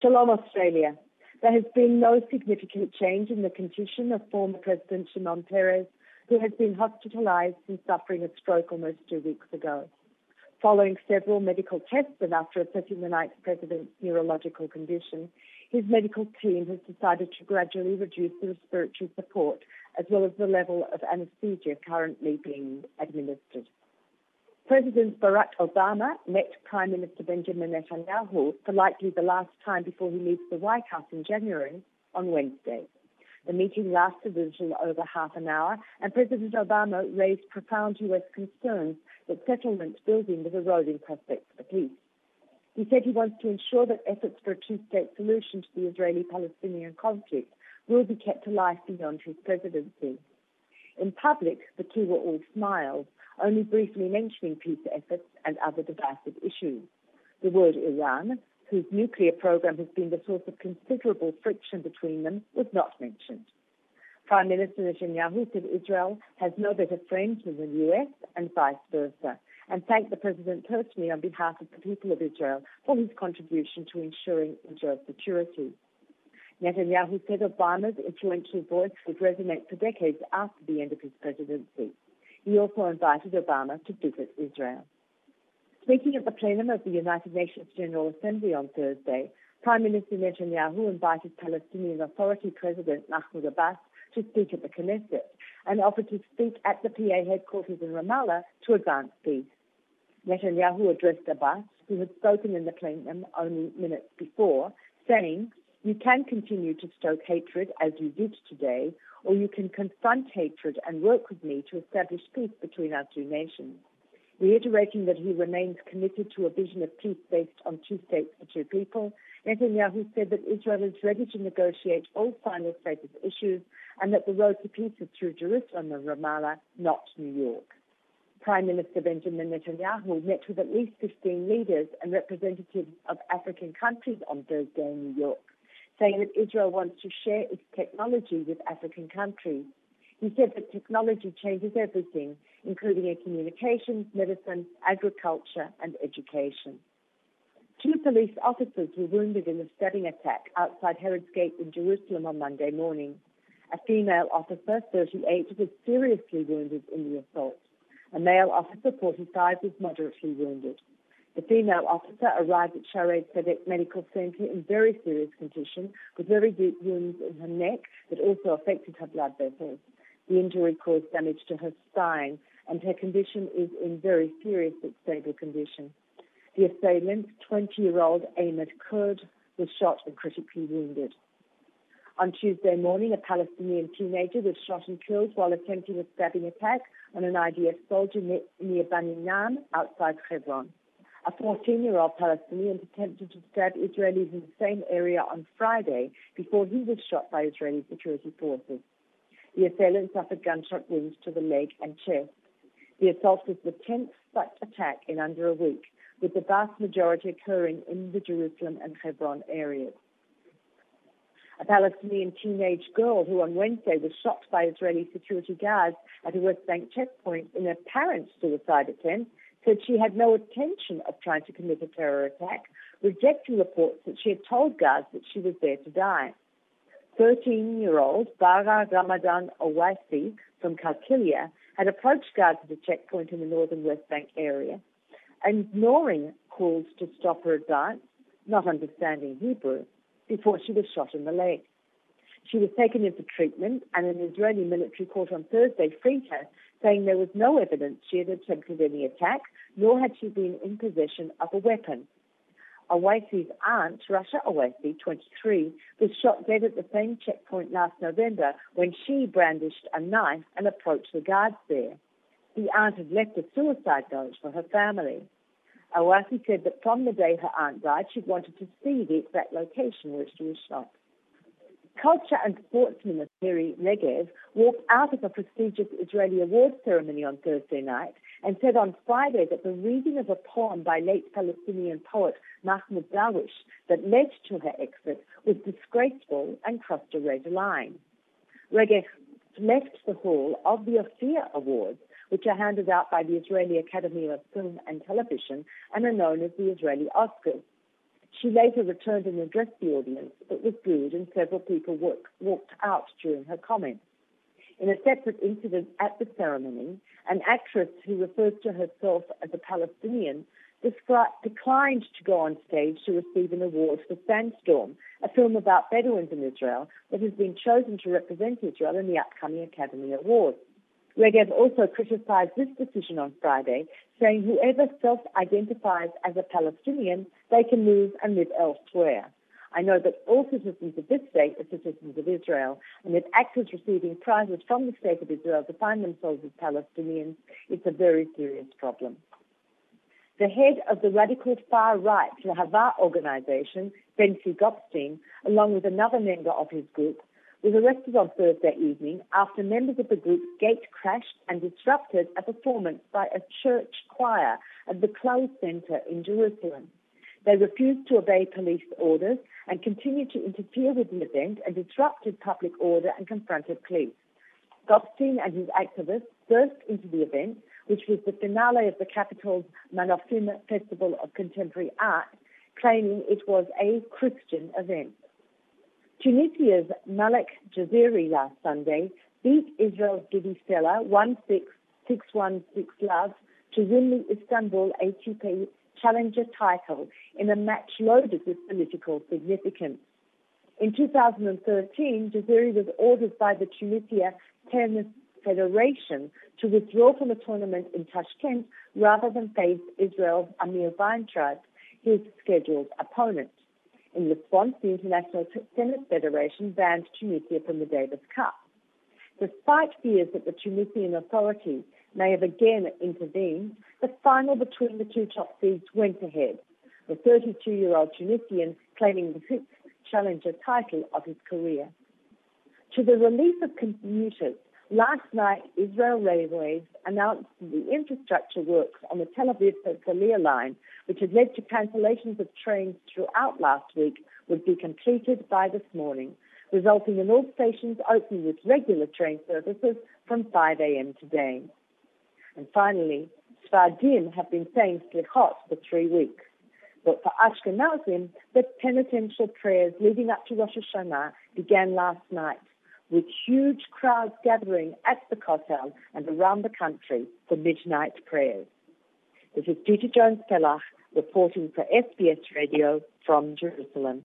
Shalom, Australia. There has been no significant change in the condition of former President Shimon Peres, who has been hospitalized since suffering a stroke almost 2 weeks ago. Following several medical tests and after assessing the ninth president's neurological condition, his medical team has decided to gradually reduce the respiratory support as well as the level of anesthesia currently being administered. President Barack Obama met Prime Minister Benjamin Netanyahu for likely the last time before he leaves the White House in January on Wednesday. The meeting lasted a little over half an hour, and President Obama raised profound U.S. concerns that settlement building was eroding prospects for peace. He said he wants to ensure that efforts for a two-state solution to the Israeli-Palestinian conflict will be kept alive beyond his presidency. In public, the two were all smiles, only briefly mentioning peace efforts and other divisive issues. The word Iran, whose nuclear program has been the source of considerable friction between them, was not mentioned. Prime Minister Netanyahu said Israel has no better friends than the U.S. and vice versa, and thanked the President personally on behalf of the people of Israel for his contribution to ensuring Israel's security. Netanyahu said Obama's influential voice would resonate for decades after the end of his presidency. He also invited Obama to visit Israel. Speaking at the plenum of the United Nations General Assembly on Thursday, Prime Minister Netanyahu invited Palestinian Authority President Mahmoud Abbas to speak at the Knesset and offered to speak at the PA headquarters in Ramallah to advance peace. Netanyahu addressed Abbas, who had spoken in the plenum only minutes before, saying, "You can continue to stoke hatred as you did today, or you can confront hatred and work with me to establish peace between our two nations." Reiterating that he remains committed to a vision of peace based on two states for two people, Netanyahu said that Israel is ready to negotiate all final status issues and that the road to peace is through Jerusalem and Ramallah, not New York. Prime Minister Benjamin Netanyahu met with at least 15 leaders and representatives of African countries on Thursday in New York, saying that Israel wants to share its technology with African countries. He said that technology changes everything, including in communications, medicine, agriculture, and education. 2 police officers were wounded in a stabbing attack outside Herod's Gate in Jerusalem on Monday morning. A female officer, 38, was seriously wounded in the assault. A male officer, 45, was moderately wounded. The female officer arrived at Shared Zedek Medical Center in very serious condition, with very deep wounds in her neck that also affected her blood vessels. The injury caused damage to her spine, and her condition is in very serious but stable condition. The assailant, 20-year-old Ahmed Kurd, was shot and critically wounded. On Tuesday morning, a Palestinian teenager was shot and killed while attempting a stabbing attack on an IDF soldier near Bani Nam outside Hebron. A 14-year-old Palestinian attempted to stab Israelis in the same area on Friday before he was shot by Israeli security forces. The assailant suffered gunshot wounds to the leg and chest. The assault was the 10th such attack in under a week, with the vast majority occurring in the Jerusalem and Hebron areas. A Palestinian teenage girl who on Wednesday was shot by Israeli security guards at a West Bank checkpoint in a apparent suicide attempt said she had no intention of trying to commit a terror attack, rejecting reports that she had told guards that she was there to die. 13-year-old Bara Ramadan Owaisi from Kalkilia had approached guards at a checkpoint in the northern West Bank area, ignoring calls to stop her advance, not understanding Hebrew, before she was shot in the leg. She was taken in for treatment, and an Israeli military court on Thursday freed her, saying there was no evidence she had attempted any attack, nor had she been in possession of a weapon. Owaisi's aunt, Rasha Owaisi, 23, was shot dead at the same checkpoint last November when she brandished a knife and approached the guards there. The aunt had left a suicide note for her family. Owaisi said that from the day her aunt died, she'd wanted to see the exact location where she was shot. Culture and sports minister Miri Regev walked out of a prestigious Israeli awards ceremony on Thursday night and said on Friday that the reading of a poem by late Palestinian poet Mahmoud Darwish that led to her exit was disgraceful and crossed a red line. Regev left the hall of the Ophir Awards, which are handed out by the Israeli Academy of Film and Television and are known as the Israeli Oscars. She later returned and addressed the audience, but was booed and several people walked out during her comments. In a separate incident at the ceremony, an actress who refers to herself as a Palestinian declined to go on stage to receive an award for Sandstorm, a film about Bedouins in Israel that has been chosen to represent Israel in the upcoming Academy Awards. Regev also criticized this decision on Friday, saying whoever self-identifies as a Palestinian, they can move and live elsewhere. I know that all citizens of this state are citizens of Israel, and that actors receiving prizes from the state of Israel define themselves as Palestinians. It's a very serious problem. The head of the radical far-right Lahava organization, Benzi Goldstein, along with another member of his group, was arrested on Thursday evening after members of the group's gate-crashed and disrupted a performance by a church choir at the Klaus Center in Jerusalem. They refused to obey police orders and continued to interfere with the event and disrupted public order and confronted police. Goldstein and his activists burst into the event, which was the finale of the capital's Manofim Festival of Contemporary Art, claiming it was a Christian event. Tunisia's Malek Jaziri last Sunday beat Israel's Gidi Stella 1-6, 6-1, 6-love to win the Istanbul ATP Challenger title in a match loaded with political significance. In 2013, Jaziri was ordered by the Tunisia Tennis Federation to withdraw from the tournament in Tashkent rather than face Israel's Amir Weintraub, his scheduled opponent. In response, the International Tennis Federation banned Tunisia from the Davis Cup. Despite fears that the Tunisian authorities may have again intervened, the final between the two top seeds went ahead, the 32-year-old Tunisian claiming the sixth challenger title of his career. To the relief of commuters, last night Israel Railways announced the infrastructure works on the Tel Aviv-Herzliya line, which had led to cancellations of trains throughout last week, would be completed by this morning, resulting in all stations opening with regular train services from 5 a.m. today. And finally, Sfardim have been saying Slichot for 3 weeks. But for Ashkenazim, the penitential prayers leading up to Rosh Hashanah began last night, with huge crowds gathering at the Kotel and around the country for midnight prayers. This is Gita Jones-Pellach reporting for SBS Radio from Jerusalem.